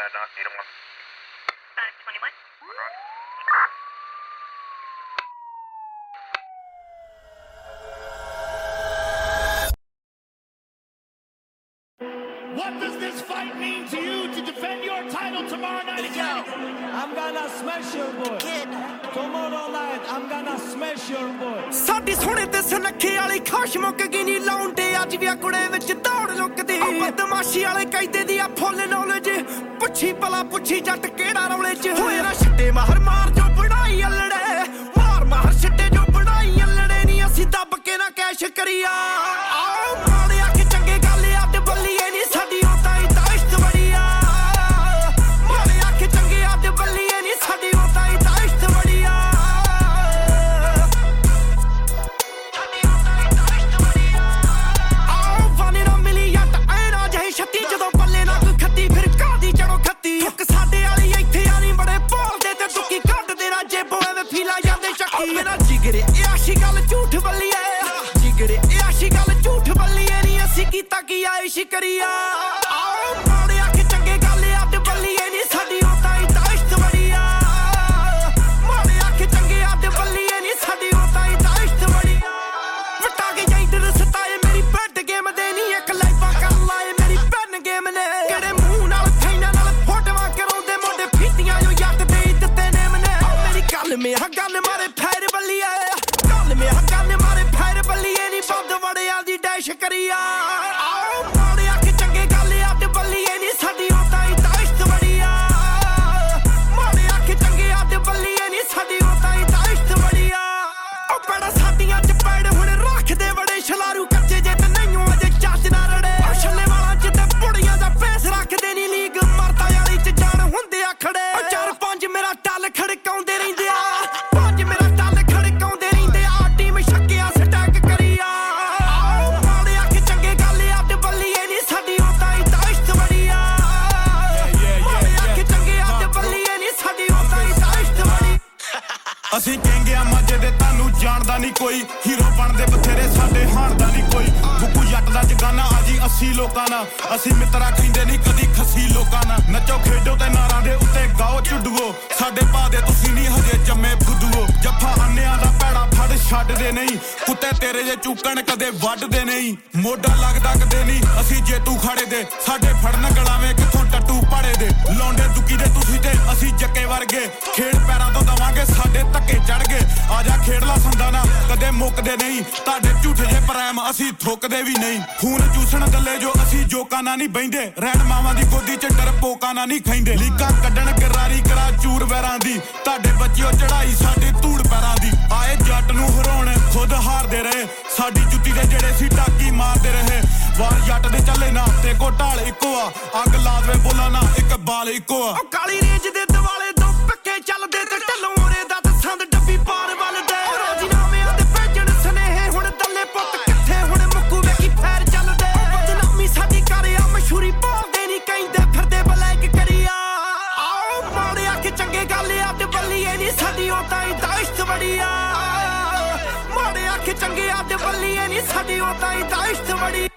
not 801. 21. What does this fight mean to you to defend your title tomorrow night again? I'm gonna smash your boy. Tomorrow night, I'm gonna smash your boy. ਸਾਡੀ ਸੋਹਣੇ ਤੇ ਸਨੱਖੇ ਵਾਲੀ ਖਾਸ਼ ਮੁੱਕ ਗਈ ਨੀ ਲਾਉਂਦੇ ਅੱਜ ਵੀ ਕੁੜੇ ਵਿੱਚ ਦੌੜ ਲੁਕਦੀ ਬਦਮਾਸ਼ੀ ਵਾਲੇ ਕਾਇਦੇ ਦੀ ਆ ਫੁੱਲ ਨੌਲੇਜ ਪੁੱਛੀ ਭਲਾ ਪੁੱਛੀ ਜੱਟ ਕਿਹੜਾ ਰੌਲੇ 'ਚ ਹੋਏ ਨਾ ਛੱਡੇ ਮਾਰ ਮਾਰ ਜੋ ਬਣਾਈ ਅਲੜੇ ਮਾਰ ਮਾਰ ਛੱਡੇ ਜੋ ਬਣਾਈ ਅਲੜੇ ਨੀ ਅਸੀਂ ਦੱਬ ਕੇ ਨਾ ਕੈਸ਼ ਕਰੀਆ ਆਓ ਮਾਰਿਆ ਕਿ ਚੰਗੇ ਗੱਲ ਅੱਡ ਬੱਲੀਏ ਨੀ ਸਾਡੀ ਉਹ ਤਾਂ ਹੀ ਤਾਸ਼ਤ ਬੜੀਆ ਮਾਰਿਆ ਕਿ ਚੰਗੇ ਅੱਡ ਬੱਲੀਏ ਨੀ ਸਾਡੀ ਉਹ ਤਾਂ ਹੀ ਤਾਸ਼ਤ ਬੜੀਆ ਛੱਤੀ ਜਦੋਂ ਬੱਲੇ ਨਾ ਕੋਈ ਖੱਤੀ ਫਿਰ ਕਾਦੀ ਚੜੋ ਖੱਤੀ ਹੁੱਕ ਸਾਡੇ ਵਾਲੀ ਇੱਥੇ ਆ ਨਹੀਂ ਬੜੇ ਬੋਲਦੇ ਤੇ ਦੁੱਕੀ ਕੱਢਦੇ ਨਾ ਜੇਬੋਂ ਐਵੇਂ ਫੀਲਾ ਜਾਂਦੇ ਸ਼ੱਕੀ ਮੇਰਾ ਜਿਗਰੇ ਇਹ ਆਸ਼ੀ ਗੱਲ ਝੂਠ ਬੱਲੀਏ ਜਿਗਰੇ ਇਹ ਆਸ਼ੀ ਗੱਲ ਝੂਠ ਬੱਲੀਏ ਨਹੀਂ ਅਸੀਂ ਕੀਤਾ ਕੀ ਆਇਸ਼ ਕਰੀਆ ਆਓ ਮਾਰਿਆ ਕਿ ਚੰਗੇ ਗੱਲ ਅੱਡ ਬੱਲੀਏ ਨਹੀਂ ਸਾਡੀ ਉਹ ਤਾਂ ਹੀ ਤਾਸ਼ਤ ਬੜੀਆ ਮਾਰਿਆ ਕਿ ਚੰਗੇ ਅੱਡ ਬੱਲੀਏ ਨਹੀਂ ਸਾਡੀ ਉਹ ਤਾਂ ਹੀ ਤਾਸ਼ਤ ਬੜੀਆ ਵਟਾ ਕੇ ਜਾਈਂਦਰ ਸਤਾਏ ਮੇਰੀ ਬੈਡ ਗੇਮ ਦੇ ਨਹੀਂ ਇੱਕ ਲਾਈਫਾਂ ਕਰ ਲਾਏ ਗੇਮ ਨੇ ਕਿਹੜੇ ਮੂੰਹ ਨਾਲ ਥੈਨਾ ਨਾਲ ਫੋਟੋਆਂ ਕਰਾਉਂਦੇ ਮੋਢੇ ਫੀਤੀਆਂ ਜੋ ਜੱਟ ਦੇ ਦਿੱਤੇ ਨੇ ਮਨੇ ਮੇਰੀ ਗੱਲ ਮੇ ਗੱਲ ਮਾਰੇ ਫੈਰ ਬੱਲੀਏ ਗੱਲ ਮੇ ਗੱਲ ਮਾਰੇ ਫੈਰ ਬੱਲੀਏ ਨਹੀਂ ਬੰਦ ਵੜਿਆ ਦੀ ਡੈਸ਼ ਕਰੀਆ ਆਓ ਮਾਰਿਆ ਕਿ ਚੰਗੇ ਗੱਲ ਅੱਡ ਬੱਲੀਏ ਨਹੀਂ ਸਾਡੀ ਉਹ ਤਾਂ ਹੀ ਤਾਸ਼ਤ ਬੜੀਆ ਮਾਰਿਆ ਕਿ ਚੰਗੇ ਅੱਡ ਬੱਲੀਏ ਨਹੀਂ ਸਾਡੀ ਉਹ ਤਾਂ ਹੀ ਤਾਸ਼ਤ ਬੜੀਆ ਉਹ ਪੈੜਾ ਸਾਡੀਆਂ ਚ ਪੈੜ ਹੁਣ ਰੱਖਦੇ ਬੜੇ ਛਲਾਰੂ ਕੱਚੇ ਜੇ ਤੇ ਨਹੀਂ ਅਜੇ ਚੱਜ ਨਾ ਰੜੇ ਛੱਲੇ ਵਾਲਾ ਚ ਤੇ ਬੁੜੀਆਂ ਦਾ ਪੈਸ ਰੱਖਦੇ ਨੀ ਲੀਗ ਮਰਦਾ ਵਾਲੀ ਚ ਜਾਣ ਹੁੰਦੇ ਆ ਖੜੇ ਚਾਰ ਪੰਜ ਮੇਰਾ ਟੱਲ ਖੜਕਾਉਂਦੇ ਰਹਿੰਦੇ ਆ ਪੰਜ ਮੇਰਾ ਟੱਲ ਖੜਕਾਉਂਦੇ ਰਹਿੰਦੇ ਆ ਟੀਮ ਛੱਕਿਆ ਸਟੈਕ ਕਰੀਆ ਆਓ ਮਾਰਿਆ ਕਿ ਚੰਗੇ ਗੱਲ ਅੱਡ ਬੱਲੀਏ ਨੀ ਸਾਡੀ ਉਹ ਤਾਂ ਹੀ ਤਾਸ਼ਤ ਬੜੀਆ ਮਾਰਿਆ ਕਿ ਚੰਗੇ ਅੱਡ ਬੱਲੀਏ ਨੀ ਸਾਡੀ ਉਹ ਤਾਂ ਹੀ ਤਾਸ਼ਤ ਬੜੀ ਅਸੀਂ ਕਹਿੰਗਿਆ ਮਾਝੇ ਦੇ ਤੁਹਾਨੂੰ ਜਾਣਦਾ ਨਹੀਂ ਕੋਈ ਹੀਰੋ ਬਣਦੇ ਬਥੇਰੇ ਸਾਡੇ ਹਾਣਦਾ ਨਹੀਂ ਕੋਈ ਬੁੱਕੂ ਜੱਟ ਦਾ ਜਗਾਨਾ ਆਜੀ 80 ਲੋਕਾਂ ਨਾਲ ਅਸੀਂ ਮਿੱਤਰਾ ਕਹਿੰਦੇ ਨਹੀਂ ਕਦੀ ਖੱਸੀ ਲੋਕਾਂ ਨਾਲ ਨੱਚੋ ਖੇਡੋ ਤੇ ਨਾਰਾਂ ਦੇ ਉੱਤੇ ਗਾਓ ਚੁੱਡਵੋ ਸਾਡੇ ਭਾ ਦੇ ਤੁਸੀਂ ਨਹੀਂ ਹਜੇ ਜੰਮੇ ਫੁੱਦੂਓ ਜੱਫਾ ਅੰਨਿਆਂ ਦਾ ਪੈੜਾ ਫੜ ਛੱਡਦੇ ਨਹੀਂ ਕੁੱਤੇ ਤੇਰੇ ਜੇ ਚੂਕਣ ਕਦੇ ਵੱਢਦੇ ਨਹੀਂ ਮੋਢਾ ਲੱਗਦਾ ਕਦੇ ਨਹੀਂ ਅਸੀਂ ਜੇਤੂ ਖਾੜੇ ਦੇ ਸਾਡੇ ਫੜਨ ਗਲਾਵੇਂ ਕਿੱਥੋਂ ਟੱਟੂ ਪਾੜੇ ਦੇ ਲੌਂਡੇ ਦੁੱਕੀ ਦੇ ਤੁਸੀਂ ਤੇ ਅਸੀਂ ਜੱਕੇ ਵਰਗੇ ਖੇਡ ਪੈਰਾਂ ਤੋਂ ਦਵਾਂਗੇ ਸਾਡੇ ਧੱਕੇ ਚੜ ਗਏ ਆਜਾ ਖੇਡਲਾ ਸੰਦਾ ਨਾ ਕਦੇ ਮੁੱਕਦੇ ਨਹੀਂ ਤੁਹਾਡੇ ਝੂਠੇ ਜੇ ਪ੍ਰੈਮ ਅਸੀਂ ਥੁੱਕਦੇ ਵੀ ਨਹੀਂ ਖੂਨ ਚੂਸਣ ਗੱਲੇ ਜੋ ਅਸੀਂ ਜੋਕਾਂ ਨਾਲ ਨਹੀਂ ਬਹਿੰਦੇ ਰਹਿਣ ਮਾਵਾਂ ਦੀ ਗੋਦੀ ਚ ਡਰਪੋਕਾਂ ਨਾਲ ਨਹੀਂ ਖੈਂਦੇ ਲੀਕਾਂ ਕੱਢਣ ਗਰਾਰੀ ਕਰਾ ਚੂਰ ਵੈਰਾਂ ਦੀ ਤੁਹਾਡੇ ਬੱਚਿਓ ਚੜਾਈ ਸਾਡੇ ਧੂੜ ਪੈਰਾਂ ਦੀ ਆਏ ਜੱਟ ਨੂੰ ਹਰਾਉਣ ਖੁਦ ਹਾਰਦੇ ਰਹੇ ਸਾਡੀ ਜੁੱਤੀ ਦੇ ਜਿਹੜੇ ਸੀ ਟਾਕੀ ਮਾਰਦੇ ਰਹੇ ਵਾਰ ਜੱਟ ਦੇ ਚੱਲੇ ਨਾ ਤੇ ਕੋ ਢਾਲ ਇੱਕੋ ਆ ਅੱਗ ਲਾ ਦੇਵੇ ਬੋਲਾਂ ਨਾ ਇੱਕ ਬਾਲ ਇੱਕੋ ਆ ਕਾਲੀ ਰੇਂਜ ਦੇ ਦਿਵਾਲੇ ਦੋ ਪੱਕੇ ਚੱਲਦੇ ਤੇ ਢਲੋਰੇ ਦਾ ਦਸੰਦ ਡੱਬੀ ਪਾਰ ਵੱਲਦੇ ਰਾਜੀਨਾਮਿਆਂ ਦੇ ਭੇਜਣ ਸਨੇਹੇ ਹੁਣ ਦੱਲੇ ਪੁੱਤ ਕਿੱਥੇ ਹੁਣ ਮੁੱਕੂ ਵੇਖੀ ਫੈਰ ਚੱਲਦੇ ਬਦਨਾਮੀ ਸਾਡੀ ਕਰਿਆ ਮਸ਼ਹੂਰੀ ਭਾਲਦੇ ਨਹੀਂ ਕਹਿੰਦੇ ਫਿਰਦੇ ਬਲੈਕ ਕਰੀਆ ਆਓ ਮਾਰਿਆ ਕਿ ਚੰਗੇ ਗੱਲ ਅੱਡ ਬੱਲੀਏ ਨਹੀਂ ਸਾਡੀ ਉਹ ਤਾਂ ਹੀ ਤਾਸ਼ਤ ਬੜੀਆ ਮਾਰਿਆ ਕਿ ਚੰਗੇ ਅੱਡ ਬੱਲੀਏ ਨਹੀਂ ਸਾਡੀ ਉਹ ਤਾਂ ਹੀ ਤਾਸ਼ਤ ਬੜੀ